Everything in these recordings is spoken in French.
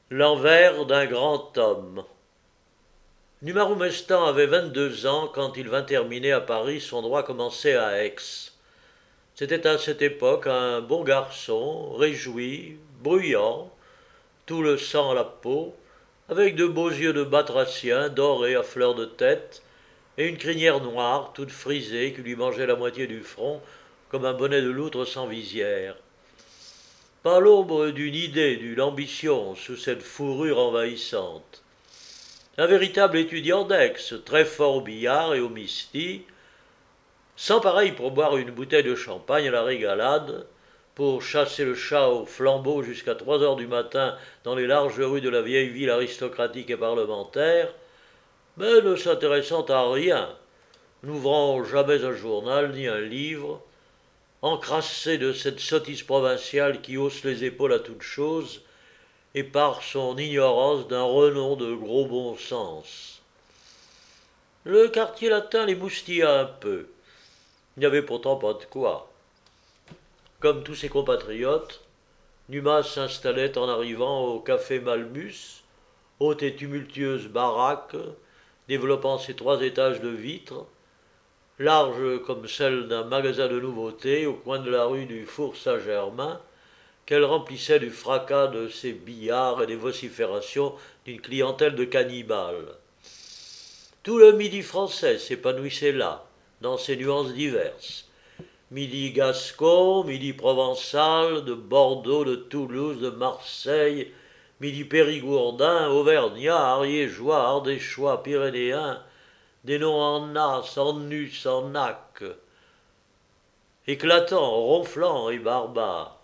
L'envers d'un grand homme. Numaru Mestan avait 22 ans quand il vint terminer à Paris son droit commencé à Aix. C'était à cette époque un bon garçon, réjoui, bruyant, tout le sang à la peau, avec de beaux yeux de batracien dorés à fleur de tête, et une crinière noire, toute frisée, qui lui mangeait la moitié du front, comme un bonnet de loutre sans visière. Pas l'ombre d'une idée, d'une ambition sous cette fourrure envahissante. Un véritable étudiant d'Aix, très fort au billard et au misti, sans pareil pour boire une bouteille de champagne à la régalade, pour chasser le chat au flambeau jusqu'à 3 heures du matin dans les larges rues de la vieille ville aristocratique et parlementaire, mais ne s'intéressant à rien, n'ouvrant jamais un journal ni un livre, encrassé de cette sottise provinciale qui hausse les épaules à toute chose, et par son ignorance d'un renom de gros bon sens. Le quartier latin les moustilla un peu. Il n'y avait pourtant pas de quoi. Comme tous ses compatriotes, Numa s'installait en arrivant au café Malmus, haute et tumultueuse baraque, développant ses 3 étages de vitres, large comme celle d'un magasin de nouveautés au coin de la rue du Four Saint-Germain, qu'elle remplissait du fracas de ses billards et des vociférations d'une clientèle de cannibales. Tout le midi français s'épanouissait là, dans ses nuances diverses. Midi gascon, midi provençal, de Bordeaux, de Toulouse, de Marseille, midi périgourdin, auvergnat, ariégeois, ardéchois, pyrénéen, des noms en nas, en nus, en nac, éclatants, ronflants et barbares.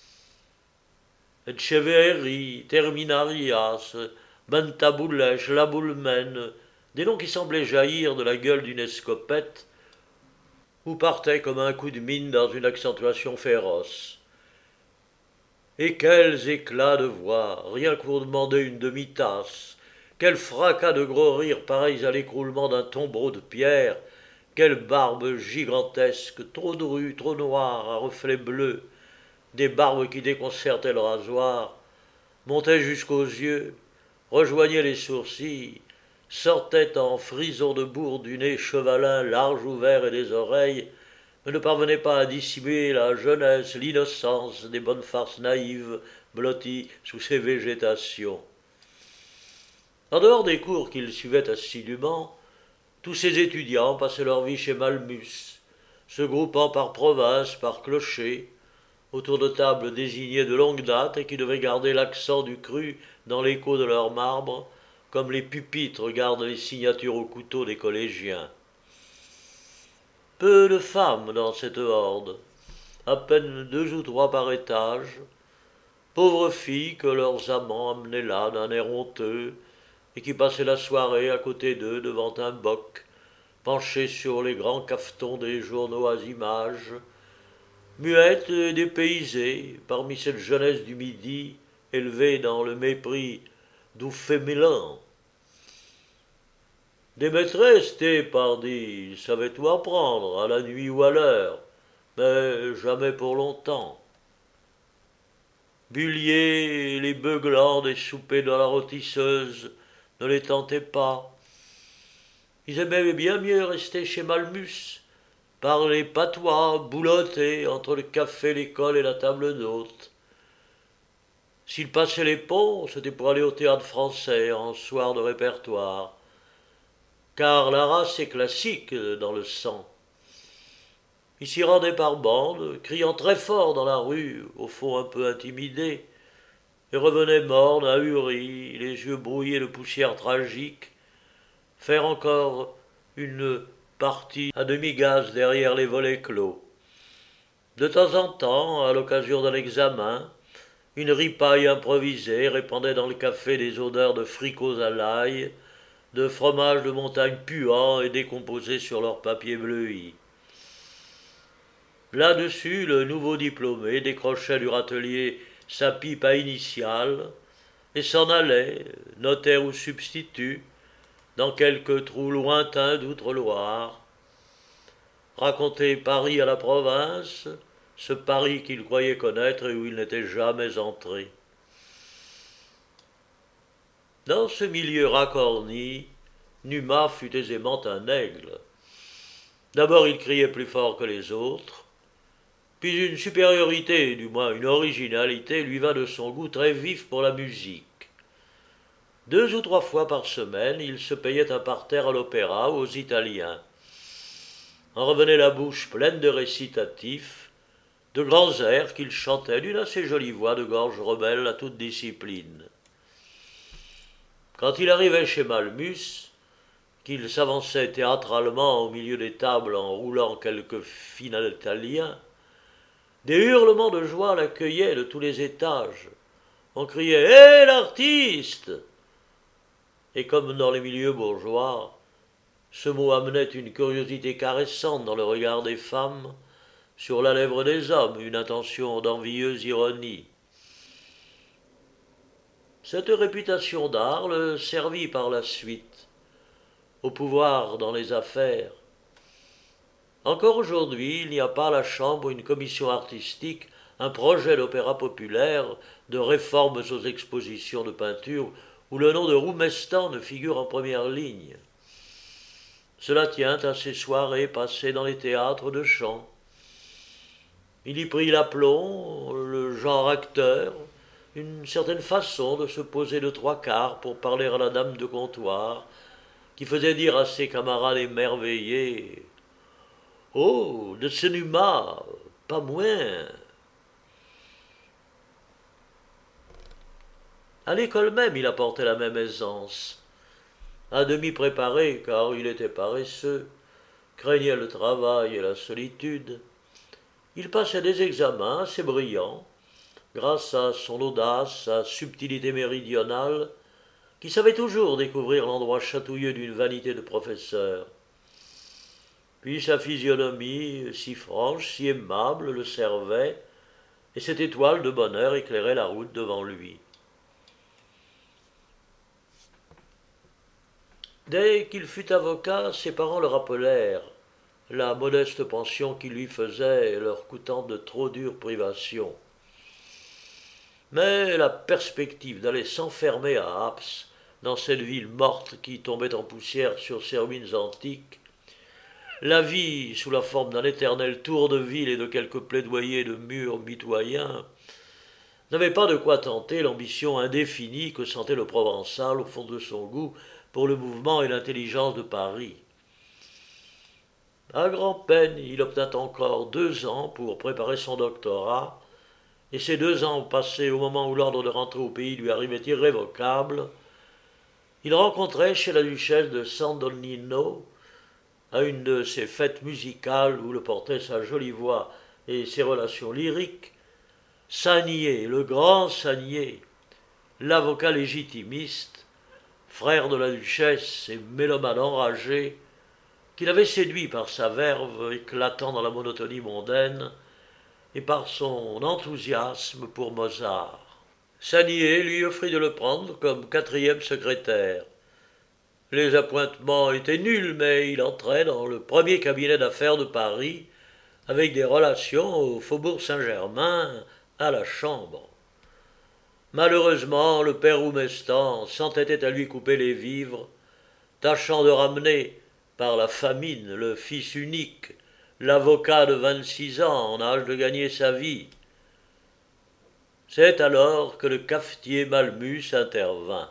Etcheverry, Terminarias, Bentaboulèche, Laboulmen, des noms qui semblaient jaillir de la gueule d'une escopette ou partaient comme un coup de mine dans une accentuation féroce. Et quels éclats de voix, rien que pour demander une demi-tasse, quel fracas de gros rires pareils à l'écroulement d'un tombeau de pierre, quelle barbe gigantesque, trop drue, trop noire, à reflets bleus, des barbes qui déconcertaient le rasoir, montaient jusqu'aux yeux, rejoignaient les sourcils, sortaient en frisons de bourre du nez chevalin large ouvert et des oreilles, mais ne parvenaient pas à dissimuler la jeunesse, l'innocence des bonnes farces naïves blotties sous ces végétations. En dehors des cours qu'ils suivaient assidûment, tous ces étudiants passaient leur vie chez Malmus, se groupant par province, par clocher, autour de tables désignées de longue date et qui devaient garder l'accent du cru dans l'écho de leur marbre, comme les pupitres gardent les signatures au couteau des collégiens. Peu de femmes dans cette horde, à peine 2 ou 3 par étage, pauvres filles que leurs amants amenaient là d'un air honteux et qui passaient la soirée à côté d'eux devant un boc, penchés sur les grands cafetons des journaux à images, muettes et dépaysées parmi cette jeunesse du midi élevée dans le mépris d'où fémélin. Des maîtresses, t'es pardi, savaient tout apprendre, à la nuit ou à l'heure, mais jamais pour longtemps. Bullier et les beuglants des soupers de la rôtisseuse ne les tentaient pas. Ils aimaient bien mieux rester chez Malmus, parler patois, boulotter entre le café, l'école et la table d'hôte. S'ils passaient les ponts, c'était pour aller au théâtre français en soir de répertoire, car la race est classique dans le sang. Ils s'y rendaient par bandes, criant très fort dans la rue, au fond un peu intimidés, et revenaient mornes, ahuris, les yeux brouillés de poussière tragique, faire encore une partie à demi-gaz derrière les volets clos. De temps en temps, à l'occasion d'un examen, une ripaille improvisée répandait dans le café des odeurs de fricots à l'ail, de fromage de montagne puant et décomposé sur leur papier bleui. Là-dessus, le nouveau diplômé décrochait du râtelier sa pipe à initiales et s'en allait, notaire ou substitut, dans quelque trou lointain d'Outre-Loire, raconter Paris à la province, ce Paris qu'il croyait connaître et où il n'était jamais entré. Dans ce milieu racorni, Numa fut aisément un aigle. D'abord il criait plus fort que les autres, puis une supériorité, du moins une originalité, lui vint de son goût très vif pour la musique. 2 ou 3 fois par semaine, il se payait un parterre à l'opéra aux Italiens. En revenait la bouche pleine de récitatifs, de grands airs qu'il chantait d'une assez jolie voix de gorge rebelle à toute discipline. Quand il arrivait chez Malmus, qu'il s'avançait théâtralement au milieu des tables en roulant quelques finalitaliens, des hurlements de joie l'accueillaient de tous les étages. On criait « Hé, l'artiste !» Et comme dans les milieux bourgeois, ce mot amenait une curiosité caressante dans le regard des femmes, sur la lèvre des hommes une intention d'envieuse ironie. Cette réputation d'art le servit par la suite, au pouvoir dans les affaires. Encore aujourd'hui, il n'y a pas à la Chambre une commission artistique, un projet d'opéra populaire, de réformes aux expositions de peinture, où le nom de Roumestan ne figure en première ligne. Cela tient à ces soirées passées dans les théâtres de chant. Il y prit l'aplomb, le genre acteur, une certaine façon de se poser de 3/4 pour parler à la dame de comptoir, qui faisait dire à ses camarades émerveillés « Oh, de ce Numa, pas moins !» À l'école même, il apportait la même aisance. À demi préparé, car il était paresseux, craignait le travail et la solitude, il passait des examens assez brillants, grâce à son audace, sa subtilité méridionale, qui savait toujours découvrir l'endroit chatouilleux d'une vanité de professeur. Puis sa physionomie, si franche, si aimable, le servait, et cette étoile de bonheur éclairait la route devant lui. Dès qu'il fut avocat, ses parents le rappelèrent, la modeste pension qu'ils lui faisaient leur coûtant de trop dures privations. Mais la perspective d'aller s'enfermer à Aps, dans cette ville morte qui tombait en poussière sur ses ruines antiques, la vie sous la forme d'un éternel tour de ville et de quelques plaidoyers de murs mitoyens, n'avait pas de quoi tenter l'ambition indéfinie que sentait le Provençal au fond de son goût pour le mouvement et l'intelligence de Paris. À grand-peine, il obtint encore 2 ans pour préparer son doctorat, et ces 2 ans passés au moment où l'ordre de rentrer au pays lui arrivait irrévocable, il rencontrait chez la duchesse de San Donnino, à une de ces fêtes musicales où le portait sa jolie voix et ses relations lyriques, Sagnier, le grand Sagnier, l'avocat légitimiste, frère de la duchesse et mélomane enragé, qu'il avait séduit par sa verve éclatant dans la monotonie mondaine et par son enthousiasme pour Mozart. Sagnier lui offrit de le prendre comme 4e secrétaire. Les appointements étaient nuls, mais il entrait dans le premier cabinet d'affaires de Paris, avec des relations au faubourg Saint-Germain, à la Chambre. Malheureusement, le père Roumestan s'entêtait à lui couper les vivres, tâchant de ramener, par la famine, le fils unique, l'avocat de 26 ans en âge de gagner sa vie. C'est alors que le cafetier Malmus intervint.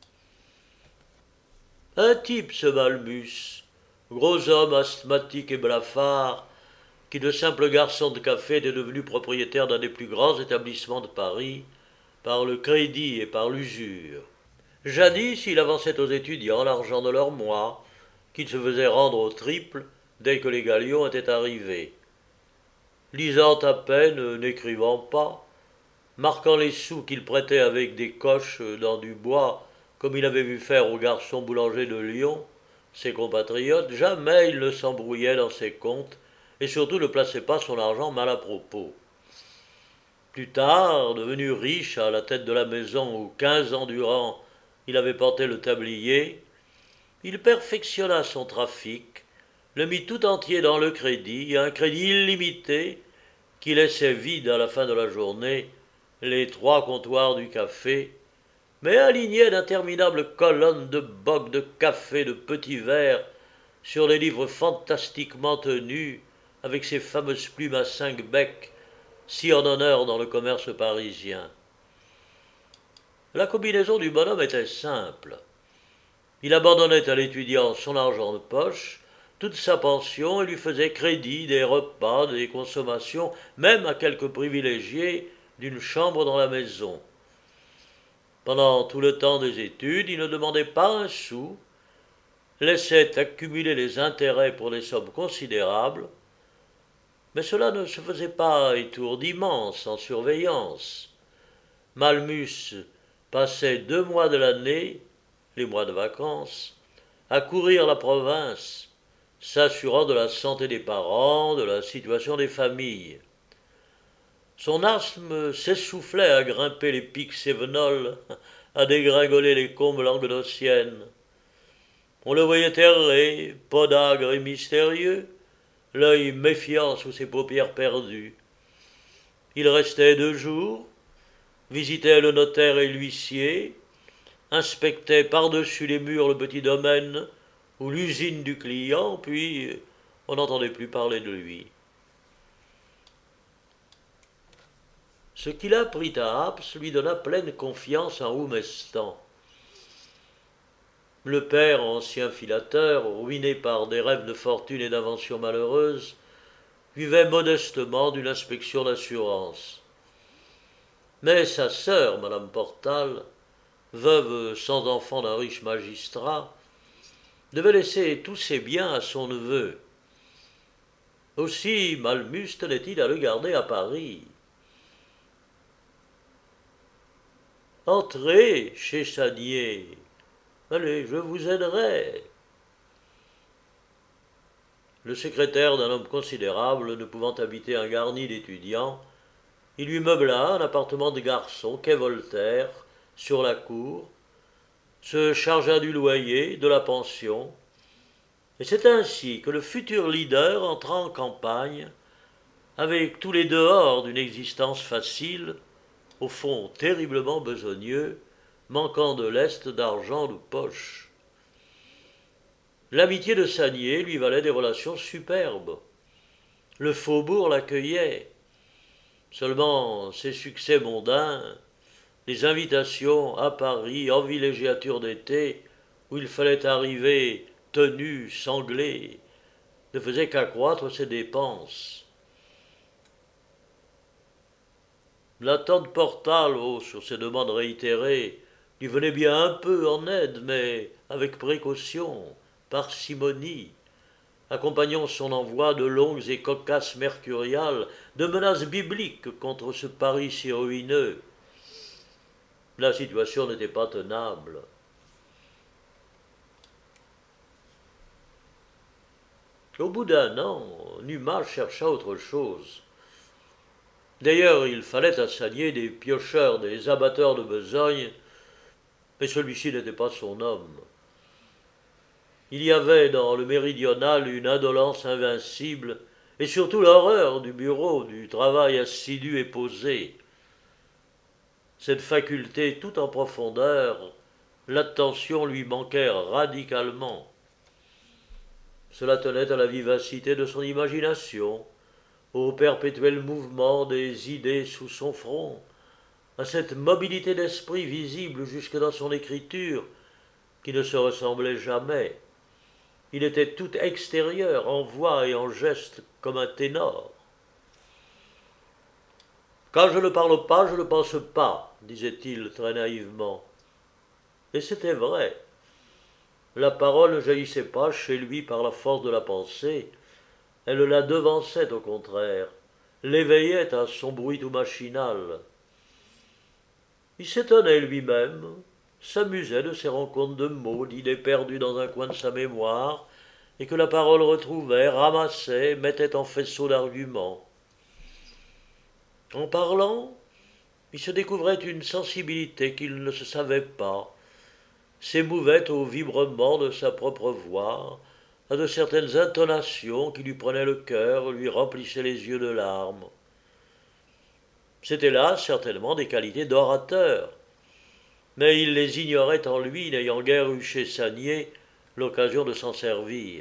Un type, ce Malmus, gros homme asthmatique et blafard, qui de simple garçon de café était devenu propriétaire d'un des plus grands établissements de Paris, par le crédit et par l'usure. Jadis, il avançait aux étudiants l'argent de leur mois, qu'il se faisait rendre au triple dès que les galions étaient arrivés. Lisant à peine, n'écrivant pas, marquant les sous qu'il prêtait avec des coches dans du bois, comme il avait vu faire aux garçons boulangers de Lyon, ses compatriotes, jamais il ne s'embrouillait dans ses comptes, et surtout ne plaçait pas son argent mal à propos. Plus tard, devenu riche à la tête de la maison où 15 ans durant il avait porté le tablier, il perfectionna son trafic, le mit tout entier dans le crédit, un crédit illimité qui laissait vide à la fin de la journée les 3 comptoirs du café mais alignait d'interminables colonnes de bocs de café, de petits verres, sur les livres fantastiquement tenus, avec ces fameuses plumes à 5 becs, si en honneur dans le commerce parisien. La combinaison du bonhomme était simple. Il abandonnait à l'étudiant son argent de poche, toute sa pension, et lui faisait crédit des repas, des consommations, même à quelques privilégiés d'une chambre dans la maison. Pendant tout le temps des études, il ne demandait pas un sou, laissait accumuler les intérêts pour des sommes considérables, mais cela ne se faisait pas étourdiment, sans surveillance. Malmus passait 2 mois de l'année, les mois de vacances, à courir la province, s'assurant de la santé des parents, de la situation des familles. Son asthme s'essoufflait à grimper les pics cévenols, à dégringoler les combes languedociennes. On le voyait errer, podagre et mystérieux, l'œil méfiant sous ses paupières perdues. Il restait 2 jours, visitait le notaire et l'huissier, inspectait par-dessus les murs le petit domaine ou l'usine du client, puis on n'entendait plus parler de lui. Ce qu'il apprit à Aps lui donna pleine confiance en Oumestan. Le père, ancien filateur, ruiné par des rêves de fortune et d'inventions malheureuses, vivait modestement d'une inspection d'assurance. Mais sa sœur, Madame Portal, veuve sans enfant d'un riche magistrat, devait laisser tous ses biens à son neveu. Aussi Malmus tenait-il à le garder à Paris. Entrez chez Chanier. Allez, je vous aiderai. Le secrétaire d'un homme considérable, ne pouvant habiter un garni d'étudiants, il lui meubla un appartement de garçon quai Voltaire, sur la cour, se chargea du loyer, de la pension, et c'est ainsi que le futur leader entra en campagne, avec tous les dehors d'une existence facile, au fond terriblement besogneux, manquant de lest, d'argent ou de poche. L'amitié de Sagnier lui valait des relations superbes. Le faubourg l'accueillait. Seulement ses succès mondains, les invitations à Paris en villégiature d'été, où il fallait arriver tenu, sanglé, ne faisaient qu'accroître ses dépenses. La tante Portal, sur ses demandes réitérées, lui venait bien un peu en aide, mais avec précaution, parcimonie, accompagnant son envoi de longues et cocasses mercuriales, de menaces bibliques contre ce Paris si ruineux. La situation n'était pas tenable. Au bout d'un an, Numa chercha autre chose. D'ailleurs, il fallait à Sagnier des piocheurs, des abatteurs de besogne, mais celui-ci n'était pas son homme. Il y avait dans le méridional une indolence invincible, et surtout l'horreur du bureau, du travail assidu et posé. Cette faculté tout en profondeur, l'attention lui manquait radicalement. Cela tenait à la vivacité de son imagination, au perpétuel mouvement des idées sous son front, à cette mobilité d'esprit visible jusque dans son écriture, qui ne se ressemblait jamais. Il était tout extérieur, en voix et en geste, comme un ténor. Quand je ne parle pas, je ne pense pas, disait-il très naïvement. Et c'était vrai. La parole ne jaillissait pas chez lui par la force de la pensée, elle la devançait au contraire, l'éveillait à son bruit tout machinal. Il s'étonnait lui-même, s'amusait de ces rencontres de mots, d'idées perdues dans un coin de sa mémoire, et que la parole retrouvait, ramassait, mettait en faisceau d'arguments. En parlant, il se découvrait une sensibilité qu'il ne se savait pas, s'émouvait au vibrement de sa propre voix, à de certaines intonations qui lui prenaient le cœur, lui remplissaient les yeux de larmes. C'étaient là certainement des qualités d'orateur, mais il les ignorait en lui, n'ayant guère eu chez Sagnier l'occasion de s'en servir.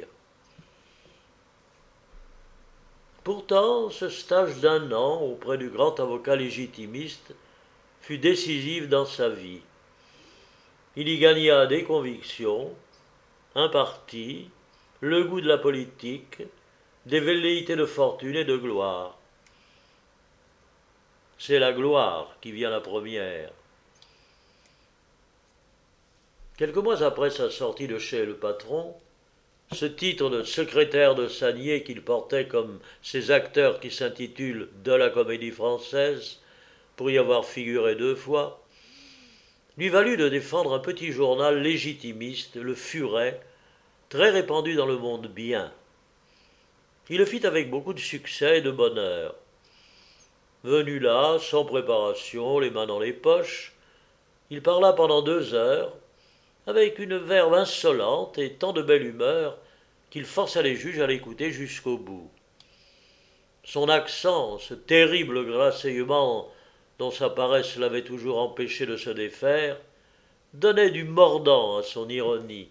Pourtant, ce stage d'1 an auprès du grand avocat légitimiste fut décisif dans sa vie. Il y gagna des convictions, un parti, le goût de la politique, des velléités de fortune et de gloire. C'est la gloire qui vient la première. Quelques mois après sa sortie de chez le patron, ce titre de secrétaire de Sagnier qu'il portait comme ces acteurs qui s'intitulent de la Comédie Française, pour y avoir figuré 2 fois, lui valut de défendre un petit journal légitimiste, le Furet, très répandu dans le monde bien. Il le fit avec beaucoup de succès et de bonheur. Venu là, sans préparation, les mains dans les poches, il parla pendant 2 heures, avec une verve insolente et tant de belle humeur qu'il força les juges à l'écouter jusqu'au bout. Son accent, ce terrible grasseyement dont sa paresse l'avait toujours empêché de se défaire, donnait du mordant à son ironie.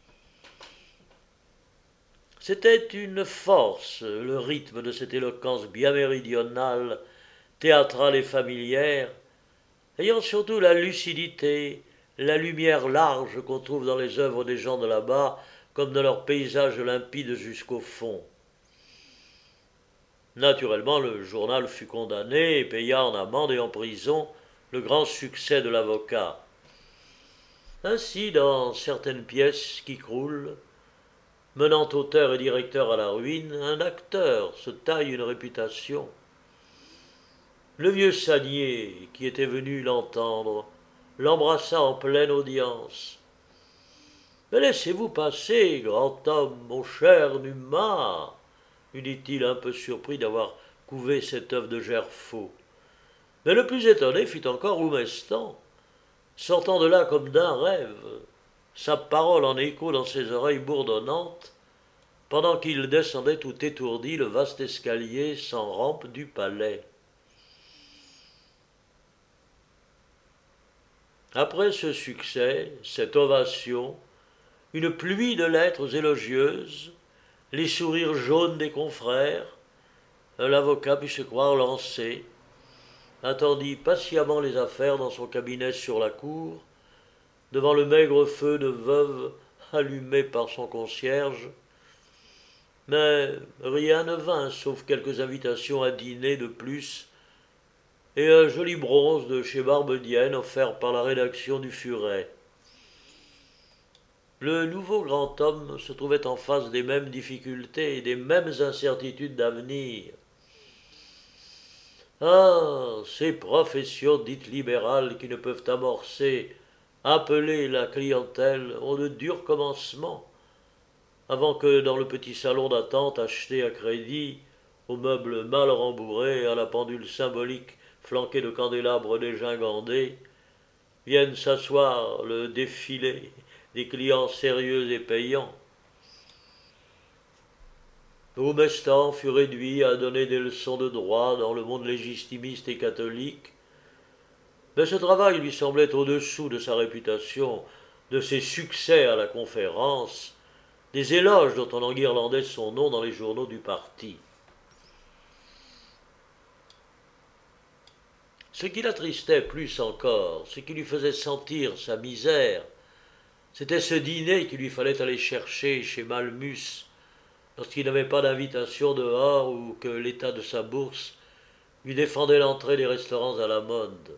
C'était une force, le rythme de cette éloquence bien méridionale, théâtrale et familière, ayant surtout la lucidité, la lumière large qu'on trouve dans les œuvres des gens de là-bas, comme dans leurs paysages limpides jusqu'au fond. Naturellement, le journal fut condamné et paya en amende et en prison le grand succès de l'avocat. Ainsi, dans certaines pièces qui croulent, menant auteur et directeur à la ruine, un acteur se taille une réputation. Le vieux Sagnier, qui était venu l'entendre, l'embrassa en pleine audience. « Mais laissez-vous passer, grand homme, mon cher Numa !» lui dit-il, un peu surpris d'avoir couvé cette œuvre de Gerfaut. Mais le plus étonné fut encore Oumestan, sortant de là comme d'un rêve, sa parole en écho dans ses oreilles bourdonnantes, pendant qu'il descendait tout étourdi le vaste escalier sans rampe du palais. Après ce succès, cette ovation, une pluie de lettres élogieuses, les sourires jaunes des confrères, l'avocat put se croire lancé, attendit patiemment les affaires dans son cabinet sur la cour, devant le maigre feu de veuve allumé par son concierge, mais rien ne vint, sauf quelques invitations à dîner de plus et un joli bronze de chez Barbedienne offert par la rédaction du Furet. Le nouveau grand homme se trouvait en face des mêmes difficultés et des mêmes incertitudes d'avenir. Ah, ces professions dites libérales qui ne peuvent amorcer, appeler la clientèle ont de durs commencements, avant que dans le petit salon d'attente acheté à crédit, aux meubles mal rembourrés, à la pendule symbolique flanquée de candélabres dégingandés, vienne s'asseoir le défilé des clients sérieux et payants. Oumestan fut réduit à donner des leçons de droit dans le monde légitimiste et catholique, mais ce travail lui semblait au-dessous de sa réputation, de ses succès à la conférence, des éloges dont on enguirlandait son nom dans les journaux du parti. Ce qui l'attristait plus encore, ce qui lui faisait sentir sa misère, c'était ce dîner qu'il lui fallait aller chercher chez Malmus, lorsqu'il n'avait pas d'invitation dehors ou que l'état de sa bourse lui défendait l'entrée des restaurants à la mode.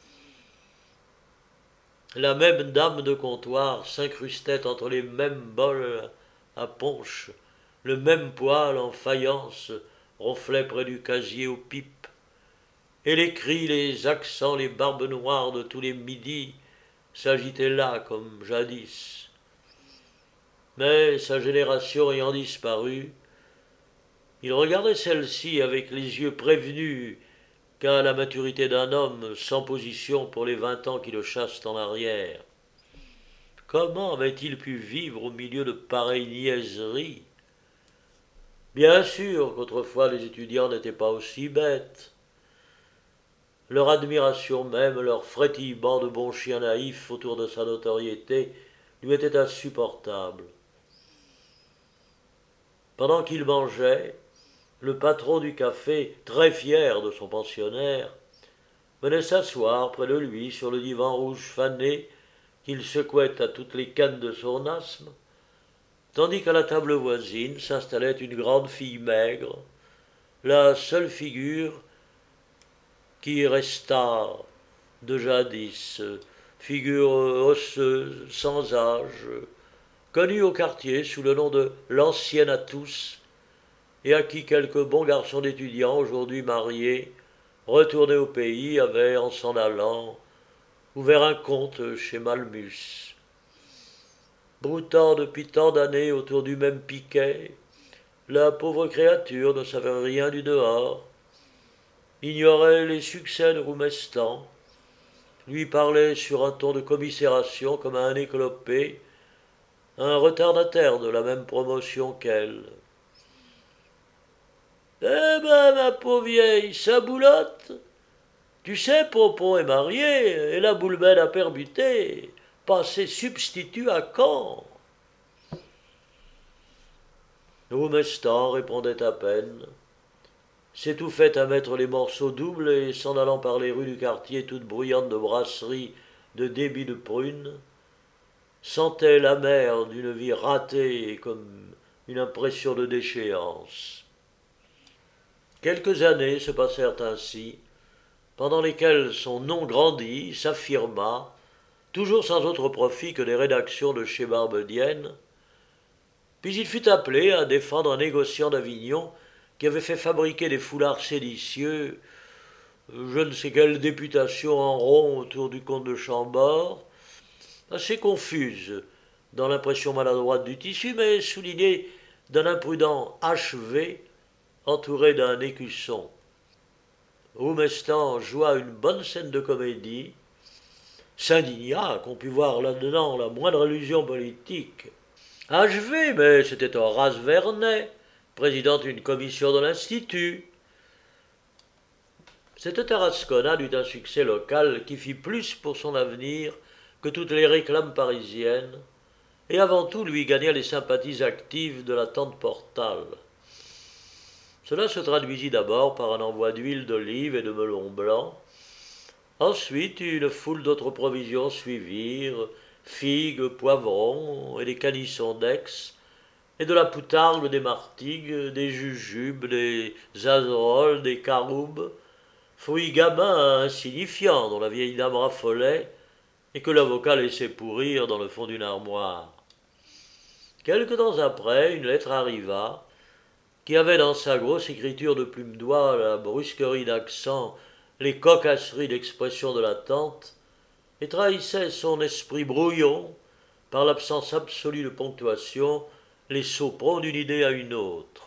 La même dame de comptoir s'incrustait entre les mêmes bols à punch, le même poêle en faïence ronflait près du casier aux pipes, et les cris, les accents, les barbes noires de tous les midis s'agitaient là comme jadis. Mais sa génération ayant disparu, il regardait celle-ci avec les yeux prévenus qu'a la maturité d'un homme sans position pour les 20 ans qui le chassent en arrière. Comment avait-il pu vivre au milieu de pareilles niaiseries? Bien sûr qu'autrefois les étudiants n'étaient pas aussi bêtes. Leur admiration même, leur frétillement de bon chien naïf autour de sa notoriété lui était insupportable. Pendant qu'il mangeait, le patron du café, très fier de son pensionnaire, venait s'asseoir près de lui sur le divan rouge fané qu'il secouait à toutes les cannes de son asthme, tandis qu'à la table voisine s'installait une grande fille maigre, la seule figure qui restât de jadis, figure osseuse, sans âge, connue au quartier sous le nom de l'ancienne à tous, et à qui quelques bons garçons d'étudiants, aujourd'hui mariés, retournés au pays, avaient, en s'en allant, ouvert un compte chez Malmus. Broutant depuis tant d'années autour du même piquet, la pauvre créature ne savait rien du dehors, ignorait les succès de Roumestan, lui parlait sur un ton de commisération comme à un éclopé, un retardataire de la même promotion qu'elle. Eh ben, ma pauvre vieille, ça boulotte. Tu sais, Pompon est marié, et la Boulbène a permuté. Passé substitut à Caen. Roumestan répondait à peine, s'étouffait à mettre les morceaux doubles et s'en allant par les rues du quartier toutes bruyantes de brasseries, de débits de prunes, sentait l'amère d'une vie ratée comme une impression de déchéance. Quelques années se passèrent ainsi, pendant lesquelles son nom grandit, s'affirma, toujours sans autre profit que des rédactions de chez Barbedienne, puis il fut appelé à défendre un négociant d'Avignon qui avait fait fabriquer des foulards séditieux, je ne sais quelle députation en rond autour du comte de Chambord, assez confuse dans l'impression maladroite du tissu, mais soulignée d'un imprudent achevé entouré d'un écusson. Roumestan joua une bonne scène de comédie, s'indigna qu'on pût voir là-dedans la moindre allusion politique. Achevé, mais c'était Horace Vernet, président d'une commission de l'Institut. Cette tarasconnade eut un succès local qui fit plus pour son avenir que toutes les réclames parisiennes, et avant tout lui gagna les sympathies actives de la tante Portal. Cela se traduisit d'abord par un envoi d'huile d'olive et de melons blancs. Ensuite, une foule d'autres provisions suivirent, figues, poivrons et des canissons d'Aix, et de la poutargue, des martigues, des jujubes, des azeroles, des caroubes, fruits gamins insignifiants dont la vieille dame raffolait et que l'avocat laissait pourrir dans le fond d'une armoire. Quelque temps après, une lettre arriva, qui avait dans sa grosse écriture de plume d'oie la brusquerie d'accent, les cocasseries d'expression de la tante, et trahissait son esprit brouillon par l'absence absolue de ponctuation, les soupçons d'une idée à une autre.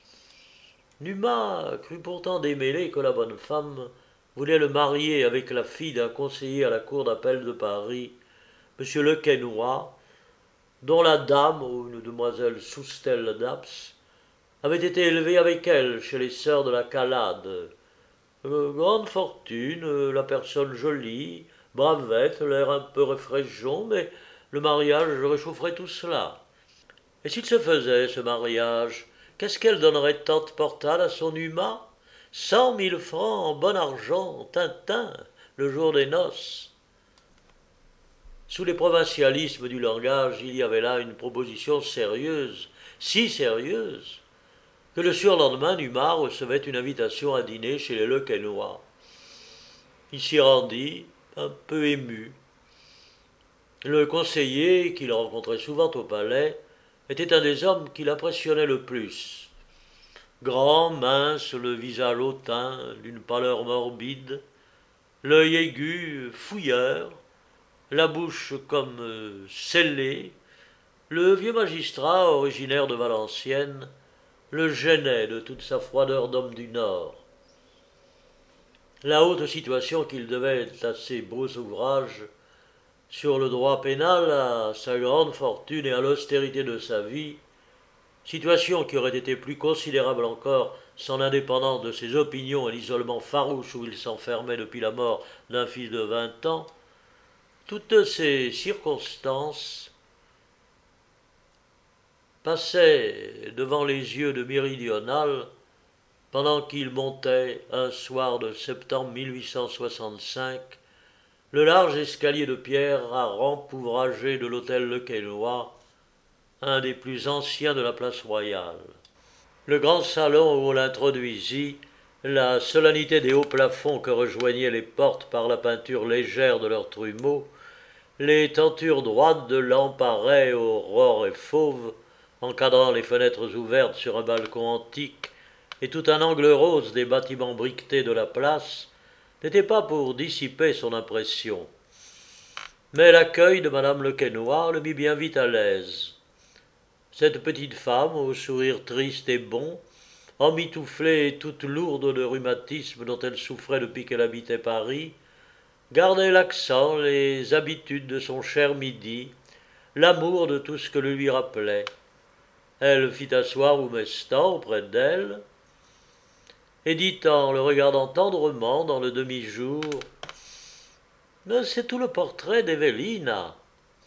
Numa crut pourtant démêler que la bonne femme voulait le marier avec la fille d'un conseiller à la cour d'appel de Paris, M. Lequesnoy, dont la dame, une demoiselle Soustelle d'Aps, avait été élevée avec elle chez les sœurs de la Calade. Grande fortune, la personne jolie, bravette, l'air un peu réfréchon, mais le mariage réchaufferait tout cela. Et s'il se faisait, ce mariage, qu'est-ce qu'elle donnerait tante Portal à son Numa 100 000 francs en bon argent, tintin, le jour des noces. Sous les provincialismes du langage, il y avait là une proposition sérieuse, si sérieuse, que le surlendemain, Numa recevait une invitation à dîner chez les Lequesnoy. Il s'y rendit, un peu ému. Le conseiller, qu'il rencontrait souvent au palais, était un des hommes qui l'impressionnait le plus. Grand, mince, le visage hautain, d'une pâleur morbide, l'œil aigu, fouilleur, la bouche comme scellée, le vieux magistrat, originaire de Valenciennes, le gênait de toute sa froideur d'homme du Nord. La haute situation qu'il devait à ses beaux ouvrages sur le droit pénal, à sa grande fortune et à l'austérité de sa vie, situation qui aurait été plus considérable encore son indépendance de ses opinions et l'isolement farouche où il s'enfermait depuis la mort d'un fils de 20 ans, toutes ces circonstances passaient devant les yeux de Méridional pendant qu'il montait, un soir de septembre 1865, le large escalier de pierre à rampe ouvragée de l'hôtel Le Quesnoy, un des plus anciens de la place royale. Le grand salon où on l'introduisit, la solennité des hauts plafonds que rejoignaient les portes par la peinture légère de leurs trumeaux, les tentures droites de lampes arrêts aurore et fauve, encadrant les fenêtres ouvertes sur un balcon antique, et tout un angle rose des bâtiments briquetés de la place, n'étaient pas pour dissiper son impression. Mais l'accueil de madame Le Quesnoy le mit bien vite à l'aise. Cette petite femme, au sourire triste et bon, emmitouflée et toute lourde de rhumatisme dont elle souffrait depuis qu'elle habitait Paris, gardait l'accent, les habitudes de son cher midi, l'amour de tout ce que le lui rappelait. Elle fit asseoir Oumestan auprès d'elle, et dit en le regardant tendrement dans le demi-jour « C'est tout le portrait d'Evelina ».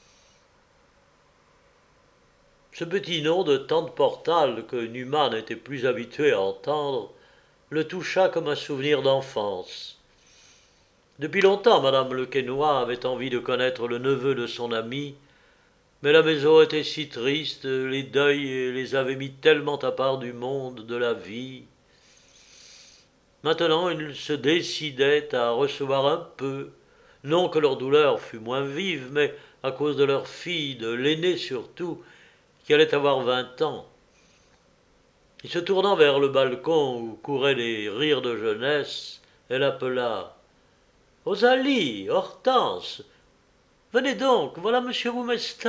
Ce petit nom de tante Portal que Numa n'était plus habitué à entendre le toucha comme un souvenir d'enfance. Depuis longtemps, madame Le Quesnoy avait envie de connaître le neveu de son ami, mais la maison était si triste, les deuils les avaient mis tellement à part du monde, de la vie. Maintenant, ils se décidaient à recevoir un peu, non que leur douleur fût moins vive, mais à cause de leur fille, de l'aînée surtout, qui allait avoir 20 ans. Et se tournant vers le balcon où couraient les rires de jeunesse, elle appela « Rosalie, Hortense, venez donc, voilà monsieur Oumestan ».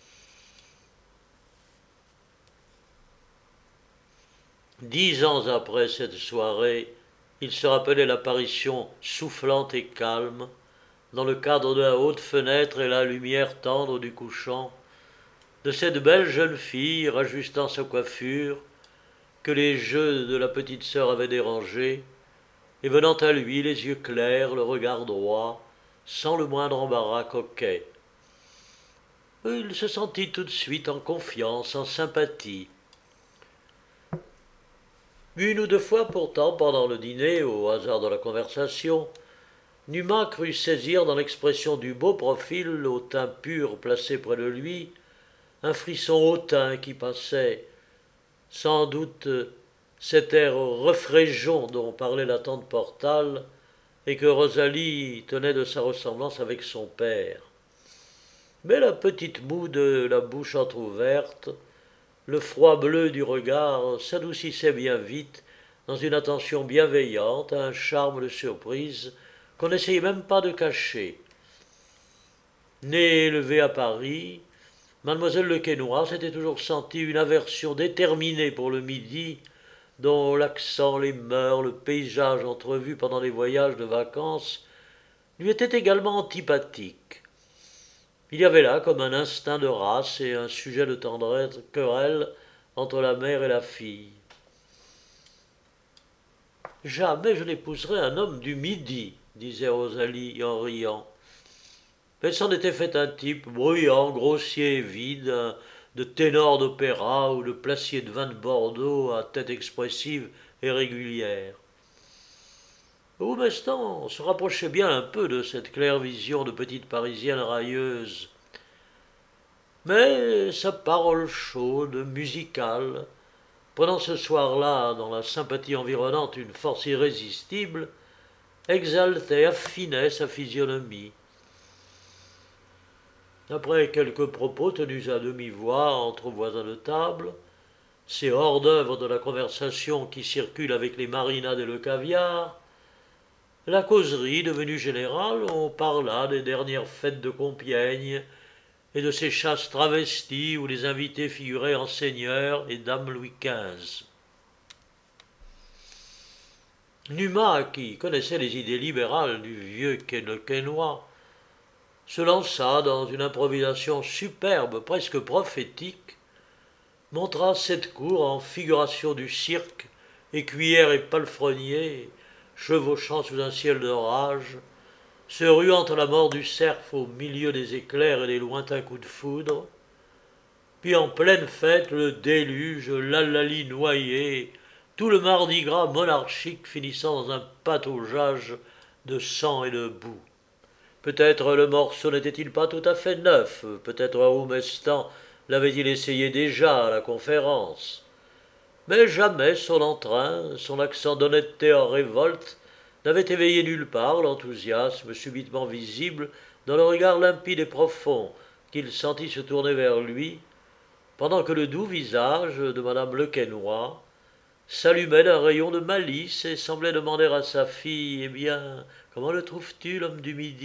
10 ans après cette soirée, il se rappelait l'apparition soufflante et calme, dans le cadre de la haute fenêtre et la lumière tendre du couchant, de cette belle jeune fille rajustant sa coiffure, que les jeux de la petite sœur avaient dérangée, et venant à lui les yeux clairs, le regard droit, sans le moindre embarras coquet. Il se sentit tout de suite en confiance, en sympathie. Une ou deux fois pourtant, pendant le dîner, au hasard de la conversation, Numa crut saisir dans l'expression du beau profil au teint pur placé près de lui un frisson hautain qui passait, sans doute cet air refrégeant dont parlait la tante Portal et que Rosalie tenait de sa ressemblance avec son père. Mais la petite moue de la bouche entr'ouverte, le froid bleu du regard s'adoucissait bien vite dans une attention bienveillante, un charme de surprise qu'on n'essayait même pas de cacher. Née et élevée à Paris, mademoiselle Le Quesnoy s'était toujours sentie une aversion déterminée pour le midi, dont l'accent, les mœurs, le paysage entrevu pendant les voyages de vacances lui étaient également antipathiques. Il y avait là comme un instinct de race et un sujet de tendresse querelle entre la mère et la fille. « Jamais je n'épouserai un homme du Midi, » disait Rosalie en riant. Elle s'en était fait un type bruyant, grossier et vide, de ténor d'opéra ou de placier de vin de Bordeaux à tête expressive et régulière. Oumestan se rapprochait bien un peu de cette claire vision de petite Parisienne railleuse. Mais sa parole chaude, musicale, prenant ce soir-là dans la sympathie environnante une force irrésistible, exaltait, affinait sa physionomie. Après quelques propos tenus à demi-voix entre voisins de table, ces hors-d'œuvre de la conversation qui circulent avec les marinades et le caviar, la causerie devenue générale, on parla des dernières fêtes de Compiègne et de ces chasses travesties où les invités figuraient en seigneurs et dames Louis XV. Numa, qui connaissait les idées libérales du vieux Le Quesnoy, se lança dans une improvisation superbe, presque prophétique, montra cette cour en figuration du cirque écuyères et palefreniers, chevauchant sous un ciel d'orage, se ruant à la mort du cerf au milieu des éclairs et des lointains coups de foudre, puis en pleine fête, le déluge, l'Allali noyé, tout le mardi gras monarchique finissant dans un pataugeage de sang et de boue. Peut-être le morceau n'était-il pas tout à fait neuf, peut-être Roumestan l'avait-il essayé déjà à la conférence. Mais jamais son entrain, son accent d'honnêteté en révolte, n'avait éveillé nulle part l'enthousiasme subitement visible dans le regard limpide et profond qu'il sentit se tourner vers lui, pendant que le doux visage de madame Lequesnoy s'allumait d'un rayon de malice et semblait demander à sa fille « Eh bien, comment le trouves-tu, l'homme du midi ?»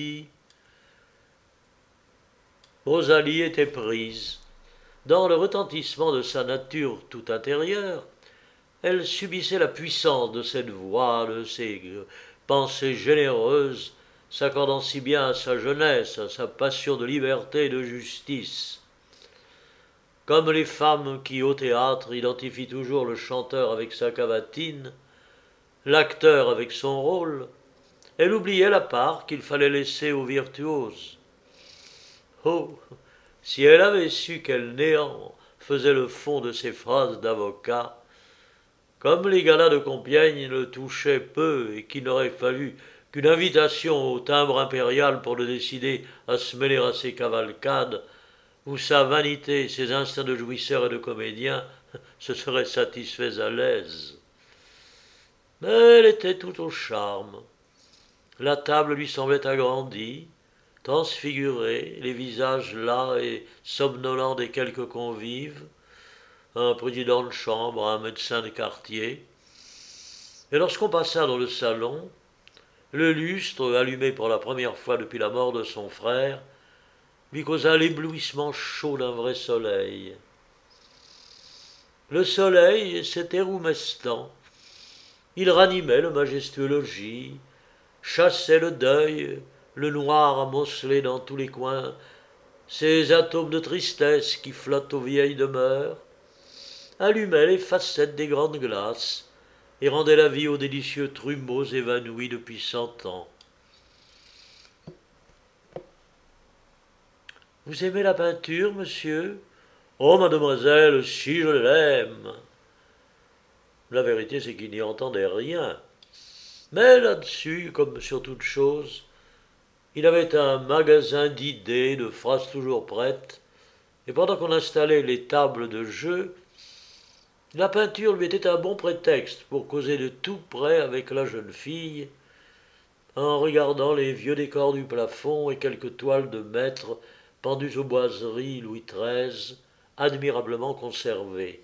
Rosalie était prise. Dans le retentissement de sa nature tout intérieure, elle subissait la puissance de cette voix, de ces pensées généreuses, s'accordant si bien à sa jeunesse, à sa passion de liberté et de justice. Comme les femmes qui, au théâtre, identifient toujours le chanteur avec sa cavatine, l'acteur avec son rôle, elle oubliait la part qu'il fallait laisser aux virtuoses. Oh, si elle avait su quel néant faisait le fond de ses phrases d'avocat, comme les galas de Compiègne le touchaient peu et qu'il n'aurait fallu qu'une invitation au timbre impérial pour le décider à se mêler à ses cavalcades, où sa vanité, ses instincts de jouisseur et de comédien se seraient satisfaits à l'aise. Mais elle était tout au charme. La table lui semblait agrandie, transfigurée, les visages las et somnolents des quelques convives, un président de chambre, un médecin de quartier. Et lorsqu'on passa dans le salon, le lustre, allumé pour la première fois depuis la mort de son frère, lui causa l'éblouissement chaud d'un vrai soleil. Le soleil, c'était Roumestan. Il ranimait le majestueux logis, chassait le deuil, le noir amoncelé dans tous les coins, ces atomes de tristesse qui flottent aux vieilles demeures, allumait les facettes des grandes glaces et rendait la vie aux délicieux trumeaux évanouis depuis 100 ans. « Vous aimez la peinture, monsieur ?»« Oh, mademoiselle, si je l'aime !» La vérité, c'est qu'il n'y entendait rien. Mais là-dessus, comme sur toute chose, il avait un magasin d'idées, de phrases toujours prêtes, et pendant qu'on installait les tables de jeu, la peinture lui était un bon prétexte pour causer de tout près avec la jeune fille, en regardant les vieux décors du plafond et quelques toiles de maître pendues aux boiseries Louis XIII, admirablement conservées.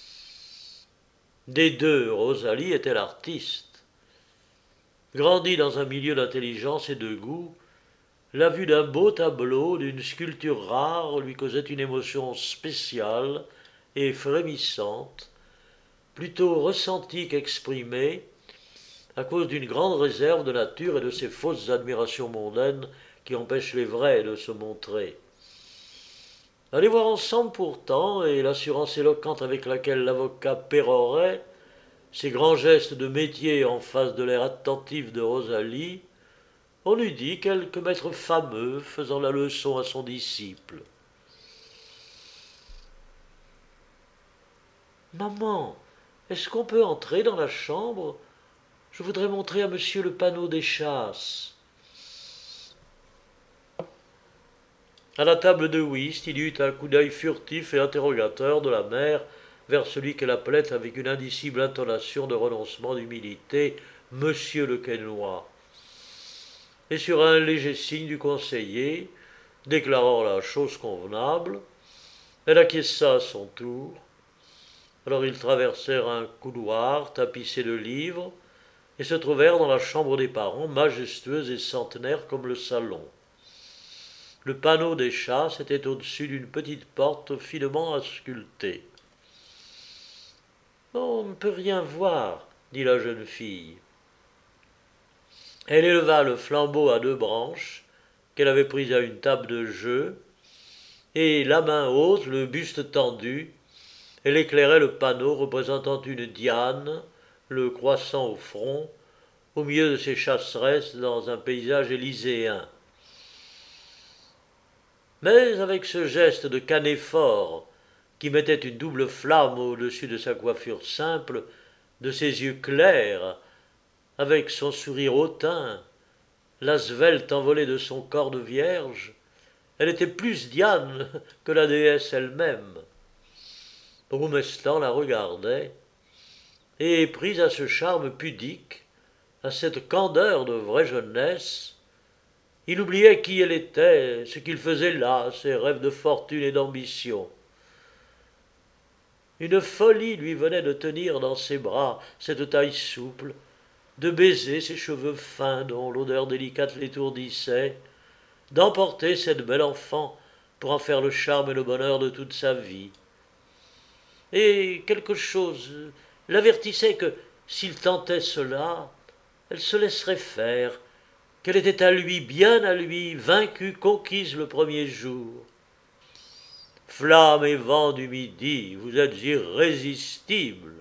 Des deux, Rosalie était l'artiste. Grandie dans un milieu d'intelligence et de goût, la vue d'un beau tableau, d'une sculpture rare, lui causait une émotion spéciale et frémissante, plutôt ressentie qu'exprimée, à cause d'une grande réserve de nature et de ces fausses admirations mondaines qui empêchent les vrais de se montrer. À les voir ensemble pourtant, et l'assurance éloquente avec laquelle l'avocat pérorait, ces grands gestes de métier en face de l'air attentif de Rosalie, on eût dit quelque maître fameux faisant la leçon à son disciple. « Maman, est-ce qu'on peut entrer dans la chambre ? Je voudrais montrer à monsieur le panneau des chasses. » À la table de whist, il y eut un coup d'œil furtif et interrogateur de la mère vers celui qu'elle appelait avec une indicible intonation de renoncement d'humilité « Monsieur Lequesnoy ». Et sur un léger signe du conseiller, déclarant la chose convenable, elle acquiesça à son tour. Alors ils traversèrent un couloir tapissé de livres et se trouvèrent dans la chambre des parents, majestueuse et centenaire comme le salon. Le panneau des chasses était au-dessus d'une petite porte finement sculptée. « On ne peut rien voir, » dit la jeune fille. Elle éleva le flambeau à 2 branches qu'elle avait pris à une table de jeu, et la main haute, le buste tendu, elle éclairait le panneau représentant une Diane, le croissant au front, au milieu de ses chasseresses dans un paysage élyséen. Mais avec ce geste de canet fort, qui mettait une double flamme au-dessus de sa coiffure simple, de ses yeux clairs, avec son sourire hautain, la svelte envolée de son corps de vierge, elle était plus Diane que la déesse elle-même. Roumestan la regardait, et pris à ce charme pudique, à cette candeur de vraie jeunesse, il oubliait qui elle était, ce qu'il faisait là, ses rêves de fortune et d'ambition. Une folie lui venait de tenir dans ses bras cette taille souple, de baiser ses cheveux fins dont l'odeur délicate l'étourdissait, d'emporter cette belle enfant pour en faire le charme et le bonheur de toute sa vie. Et quelque chose l'avertissait que, s'il tentait cela, elle se laisserait faire, qu'elle était à lui, bien à lui, vaincue, conquise le premier jour. Flamme et vent du midi, vous êtes irrésistible.